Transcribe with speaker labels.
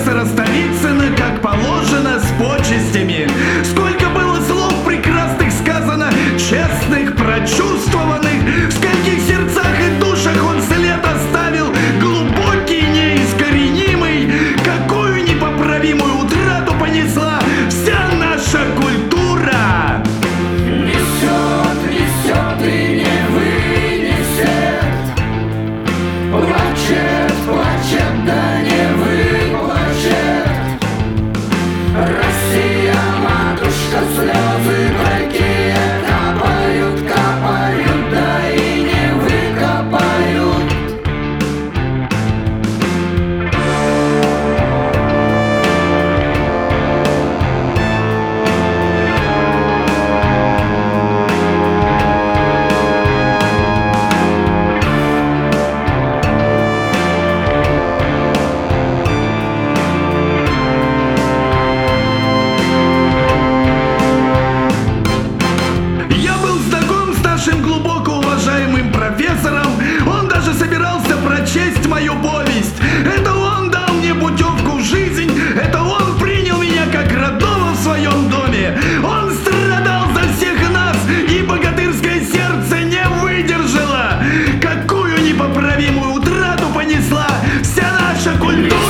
Speaker 1: профессора Старицына, как положено, с почестями. Сколько было слов прекрасных сказано, честных, прочувствованных, в скольких сердцах и душах он след оставил, глубокий, неискоренимый. Какую непоправимую утрату понесла вся наша культура!
Speaker 2: Несет, несет и не вынесет, плачет, плачет, да не выплачет. Россия, матушка, слезы такие капают, капают, да и не выкопают.
Speaker 1: Я был знаком с нашим глубоко уважаемым профессором. Он даже собирался прочесть мою повесть. Это он дал мне путевку в жизнь. Это он принял меня как родного в своем доме. Он страдал за всех нас, и богатырское сердце не выдержало. Какую непоправимую утрату понесла вся наша культура!